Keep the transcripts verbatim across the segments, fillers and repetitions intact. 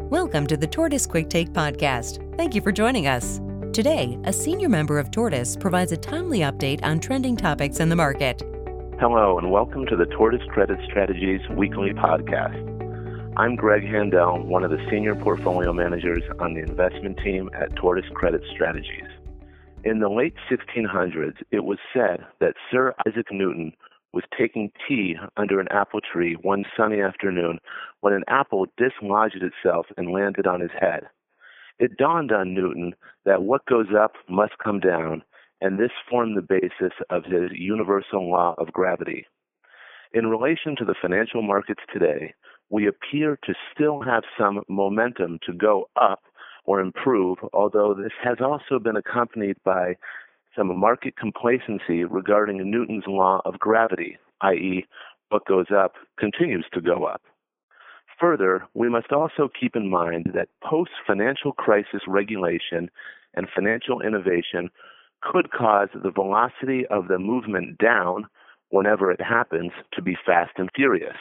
Welcome to the Tortoise Quick Take podcast. Thank you for joining us. Today, a senior member of Tortoise provides a timely update on trending topics in the market. Hello, and welcome to the Tortoise Credit Strategies weekly podcast. I'm Greg Handel, one of the senior portfolio managers on the investment team at Tortoise Credit Strategies. In the late sixteen hundreds, it was said that Sir Isaac Newton was taking tea under an apple tree one sunny afternoon when an apple dislodged itself and landed on his head. It dawned on Newton that what goes up must come down, and this formed the basis of his universal law of gravity. In relation to the financial markets today, we appear to still have some momentum to go up or improve, although this has also been accompanied by some market complacency regarding Newton's law of gravity, that is, what goes up continues to go up. Further, we must also keep in mind that post-financial crisis regulation and financial innovation could cause the velocity of the movement down, whenever it happens, to be fast and furious.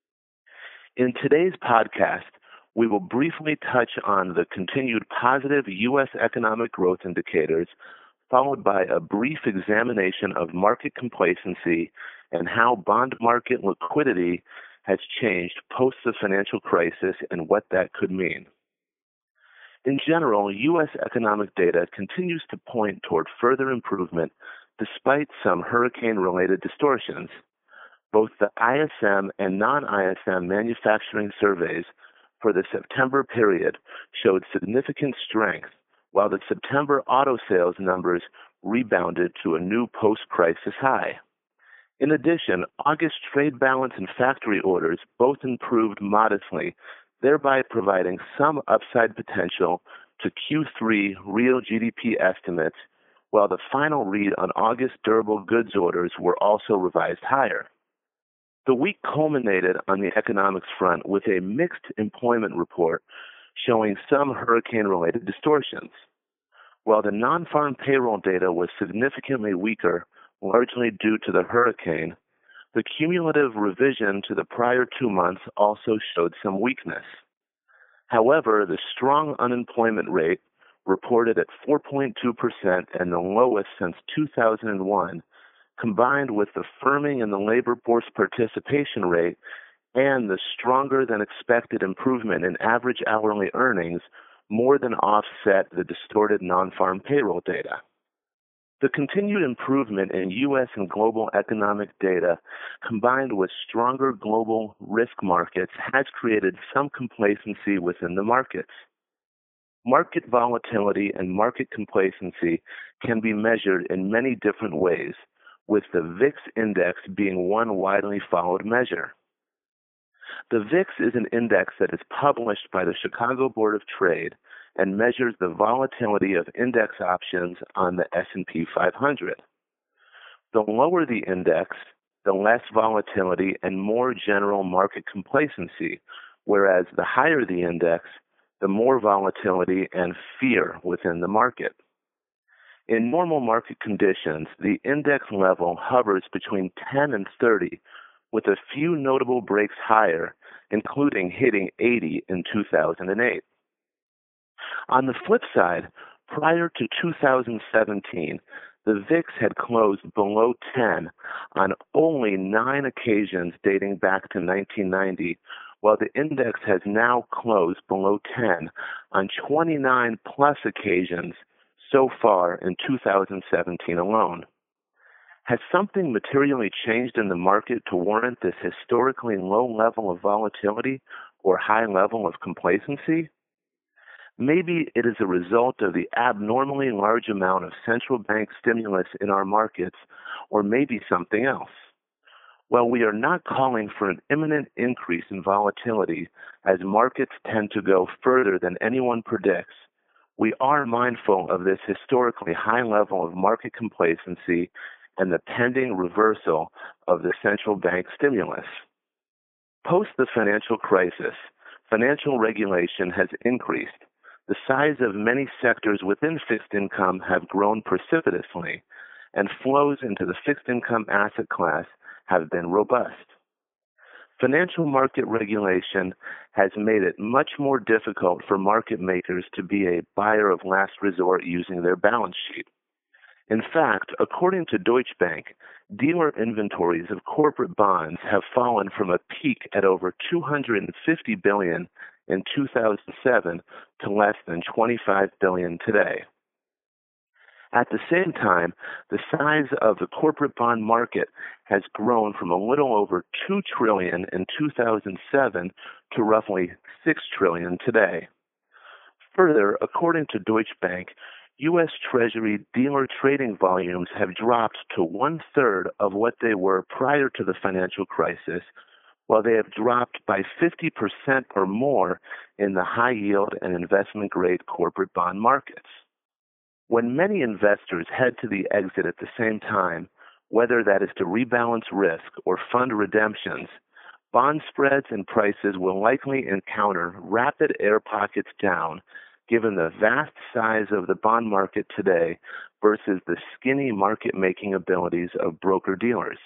In today's podcast, we will briefly touch on the continued positive U S economic growth indicators, followed by a brief examination of market complacency and how bond market liquidity has changed post the financial crisis and what that could mean. In general, U S economic data continues to point toward further improvement despite some hurricane-related distortions. Both the I S M and non-I S M manufacturing surveys for the September period showed significant strength, while the September auto sales numbers rebounded to a new post-crisis high. In addition, August trade balance and factory orders both improved modestly, thereby providing some upside potential to Q three real G D P estimates, while the final read on August durable goods orders were also revised higher. The week culminated on the economics front with a mixed employment report showing some hurricane-related distortions. While the non-farm payroll data was significantly weaker, largely due to the hurricane, the cumulative revision to the prior two months also showed some weakness. However, the strong unemployment rate, reported at four point two percent and the lowest since two thousand one, combined with the firming in the labor force participation rate and the stronger than expected improvement in average hourly earnings, more than offset the distorted non-farm payroll data. The continued improvement in U S and global economic data, combined with stronger global risk markets, has created some complacency within the markets. Market volatility and market complacency can be measured in many different ways, with the V I X index being one widely followed measure. The V I X is an index that is published by the Chicago Board of Trade and measures the volatility of index options on the S and P five hundred. The lower the index, the less volatility and more general market complacency, whereas the higher the index, the more volatility and fear within the market. In normal market conditions, the index level hovers between ten and thirty, with a few notable breaks higher, including hitting eighty in two thousand eight. On the flip side, prior to two thousand seventeen, the V I X had closed below ten on only nine occasions dating back to nineteen ninety, while the index has now closed below ten on twenty-nine plus occasions so far in two thousand seventeen alone. Has something materially changed in the market to warrant this historically low level of volatility or high level of complacency? Maybe it is a result of the abnormally large amount of central bank stimulus in our markets, or maybe something else. While we are not calling for an imminent increase in volatility, as markets tend to go further than anyone predicts, we are mindful of this historically high level of market complacency and the pending reversal of the central bank stimulus. Post the financial crisis, financial regulation has increased. The size of many sectors within fixed income have grown precipitously, and flows into the fixed income asset class have been robust. Financial market regulation has made it much more difficult for market makers to be a buyer of last resort using their balance sheet. In fact, according to Deutsche Bank, dealer inventories of corporate bonds have fallen from a peak at over two hundred fifty billion dollars in two thousand seven to less than twenty-five billion dollars today. At the same time, the size of the corporate bond market has grown from a little over two trillion dollars in two thousand seven to roughly six trillion dollars today. Further, according to Deutsche Bank, U S Treasury dealer trading volumes have dropped to one-third of what they were prior to the financial crisis, while they have dropped by fifty percent or more in the high-yield and investment-grade corporate bond markets. When many investors head to the exit at the same time, whether that is to rebalance risk or fund redemptions, bond spreads and prices will likely encounter rapid air pockets down, given the vast size of the bond market today versus the skinny market-making abilities of broker-dealers.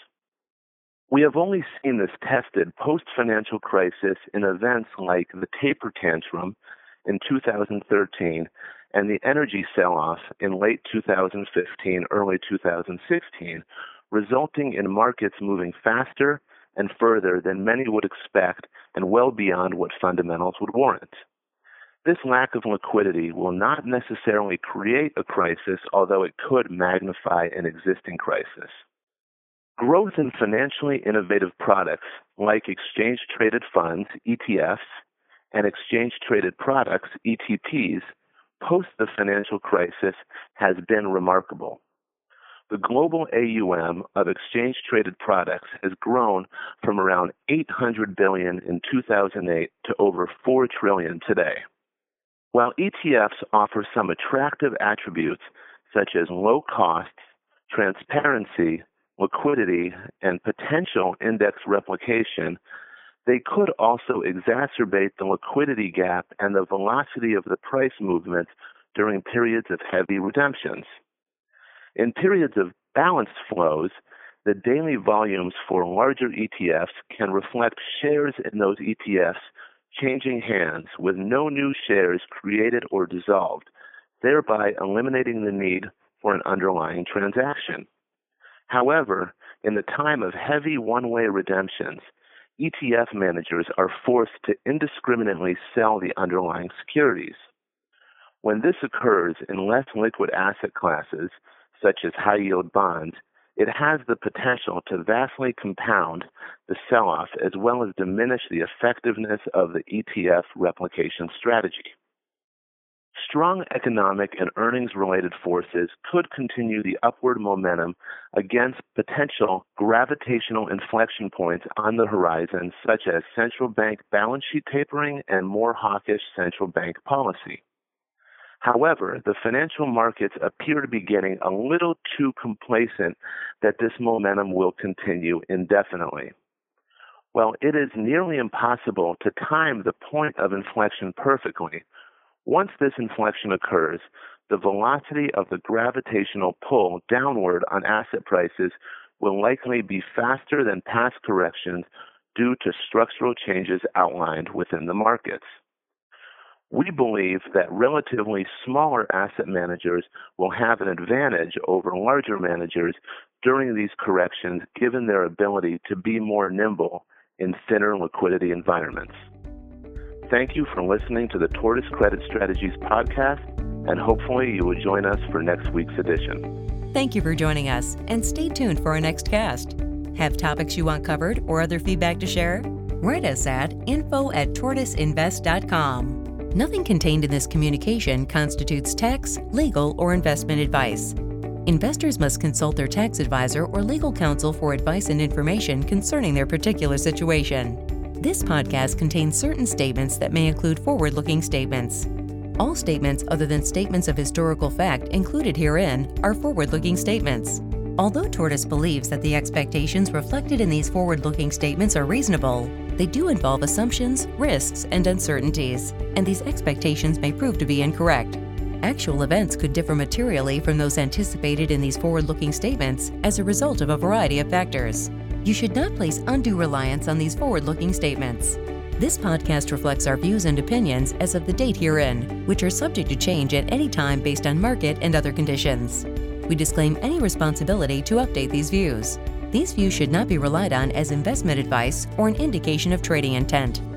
We have only seen this tested post-financial crisis in events like the taper tantrum in two thousand thirteen and the energy sell-off in late two thousand fifteen, early two thousand sixteen, resulting in markets moving faster and further than many would expect and well beyond what fundamentals would warrant. This lack of liquidity will not necessarily create a crisis, although it could magnify an existing crisis. Growth in financially innovative products like exchange-traded funds, E T Fs, and exchange-traded products, E T Ps, post the financial crisis has been remarkable. The global A U M of exchange-traded products has grown from around eight hundred billion dollars in two thousand eight to over four trillion dollars today. While E T Fs offer some attractive attributes such as low costs, transparency, liquidity, and potential index replication, they could also exacerbate the liquidity gap and the velocity of the price movements during periods of heavy redemptions. In periods of balanced flows, the daily volumes for larger E T Fs can reflect shares in those E T Fs changing hands with no new shares created or dissolved, thereby eliminating the need for an underlying transaction. However, in the time of heavy one-way redemptions, E T F managers are forced to indiscriminately sell the underlying securities. When this occurs in less liquid asset classes, such as high-yield bonds, it has the potential to vastly compound the sell-off as well as diminish the effectiveness of the E T F replication strategy. Strong economic and earnings-related forces could continue the upward momentum against potential gravitational inflection points on the horizon, such as central bank balance sheet tapering and more hawkish central bank policy. However, the financial markets appear to be getting a little too complacent that this momentum will continue indefinitely. While it is nearly impossible to time the point of inflection perfectly, once this inflection occurs, the velocity of the gravitational pull downward on asset prices will likely be faster than past corrections due to structural changes outlined within the markets. We believe that relatively smaller asset managers will have an advantage over larger managers during these corrections, given their ability to be more nimble in thinner liquidity environments. Thank you for listening to the Tortoise Credit Strategies podcast, and hopefully you will join us for next week's edition. Thank you for joining us, and stay tuned for our next cast. Have topics you want covered or other feedback to share? Write us at info at tortoiseinvest dot com. Nothing contained in this communication constitutes tax, legal, or investment advice. Investors must consult their tax advisor or legal counsel for advice and information concerning their particular situation. This podcast contains certain statements that may include forward-looking statements. All statements other than statements of historical fact included herein are forward-looking statements. Although Tortoise believes that the expectations reflected in these forward-looking statements are reasonable, they do involve assumptions, risks, and uncertainties, and these expectations may prove to be incorrect. Actual events could differ materially from those anticipated in these forward-looking statements as a result of a variety of factors. You should not place undue reliance on these forward-looking statements. This podcast reflects our views and opinions as of the date herein, which are subject to change at any time based on market and other conditions. We disclaim any responsibility to update these views. These views should not be relied on as investment advice or an indication of trading intent.